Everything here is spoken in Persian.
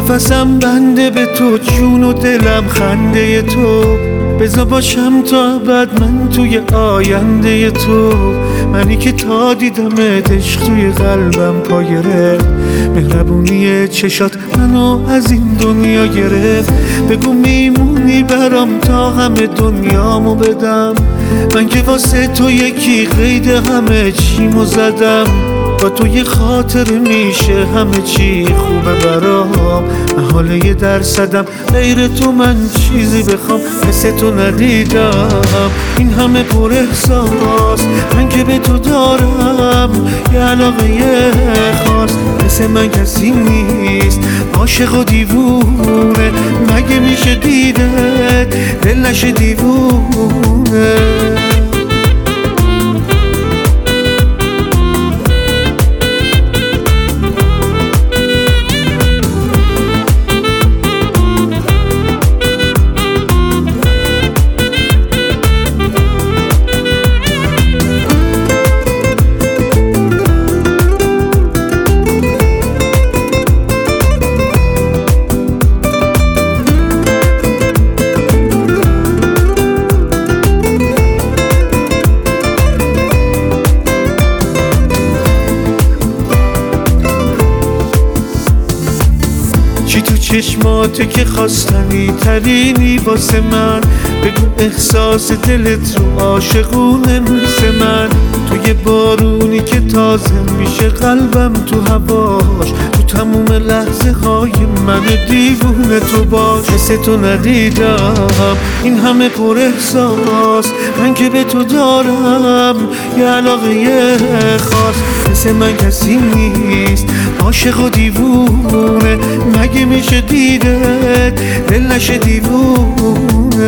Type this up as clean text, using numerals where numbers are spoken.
نفسم بنده به تو، جون و دلم خنده تو. بذار باشم تا ابد من توی آینده تو. منی که تا دیدمت عشق توی قلبم پا گرفت. مهربونی چشات منو از این دنیا گرفت. بگو میمونی برام تا همه دنیامو بدم. من که واسه تو یکی قید همه چیمو زدم. با تو یه خاطر میشه همه چی خوبه برام. محاله یه درصدم غیر تو من چیزی بخوام مثل تو ندیدم. این همه پر احساس من که به تو دارم، یه علاقه خاص مثل من کسی نیست. عاشق و دیوونه مگه میشه دیدت دل نشه دیوونه. چی تو چشماته که خواستنی ترینی واسه من؟ بگو احساس دلت رو عاشقونه مثل من. تو یه بارونی که تازه میشه قلبم تو هواش. تو تموم لحظه های من دیوونه تو باش. مثل تو ندیدم این همه پر احساس من که به تو دارم، یه علاقه خاص مثل من کسی نیست. عاشق و دیوونه مگه میشه دیدت دل نشه دیوونه.